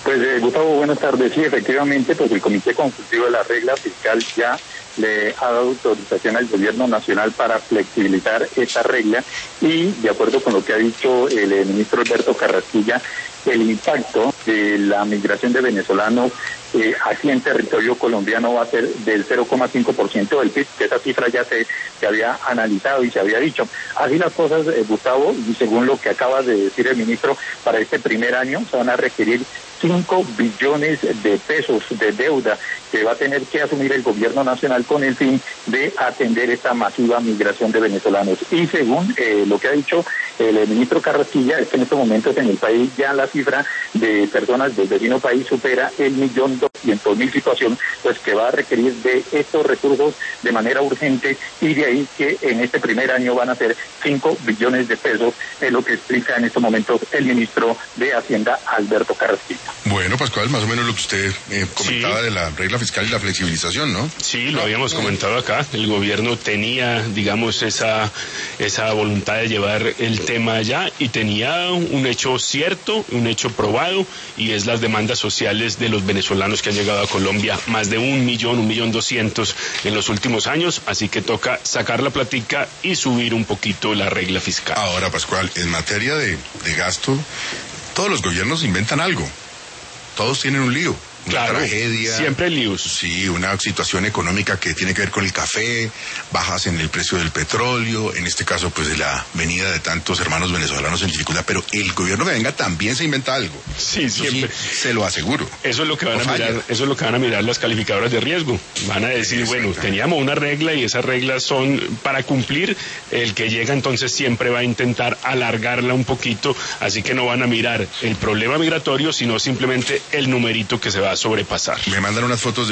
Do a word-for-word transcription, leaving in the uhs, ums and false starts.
Pues eh, Gustavo, buenas tardes. Sí, efectivamente, pues el Comité Consultivo de la Regla Fiscal ya le ha dado autorización al Gobierno Nacional para flexibilizar esta regla y, de acuerdo con lo que ha dicho el, el ministro Alberto Carrasquilla, el impacto de la migración de venezolanos eh, aquí en territorio colombiano va a ser del cero coma cinco por ciento del P I B, que esa cifra ya se, se había analizado y se había dicho. Así las cosas, eh, Gustavo, y según lo que acaba de decir el ministro, para este primer año se van a requerir cinco billones de pesos de deuda que va a tener que asumir el gobierno nacional con el fin de atender esta masiva migración de venezolanos. Y según eh, lo que ha dicho el, el ministro Carrasquilla, es que en estos momentos en el país ya la cifra de personas del vecino país supera el millón doscientos mil situación, pues que va a requerir de estos recursos de manera urgente, y de ahí que en este primer año van a ser cinco billones de pesos, es lo que explica en estos momentos el ministro de Hacienda, Alberto Carrasquilla. Bueno, Pascual, más o menos lo que usted eh, comentaba sí. de la regla fiscal y la flexibilización, ¿no? Sí, lo habíamos comentado acá. El gobierno tenía, digamos, esa, esa voluntad de llevar el tema allá y tenía un hecho cierto, un hecho probado, y es las demandas sociales de los venezolanos que han llegado a Colombia, más de un millón, un millón doscientos en los últimos años, así que toca sacar la platica y subir un poquito la regla fiscal. Ahora, Pascual, en materia de, de gasto, todos los gobiernos inventan algo. Todos tienen un lío, una claro, tragedia. Siempre líos. Sí, una situación económica que tiene que ver con el café, bajas en el precio del petróleo, en este caso pues de la venida de tantos hermanos venezolanos en dificultad, pero el gobierno que venga también se inventa algo. Sí, eso siempre. Sí, se lo aseguro. Eso es lo que van no a falla. mirar, eso es lo que van a mirar las calificadoras de riesgo. Van a decir, bueno, teníamos una regla y esas reglas son para cumplir, el que llega entonces siempre va a intentar alargarla un poquito, así que no van a mirar el problema migratorio, sino simplemente el numerito que se va a sobrepasar. Me mandan unas fotos de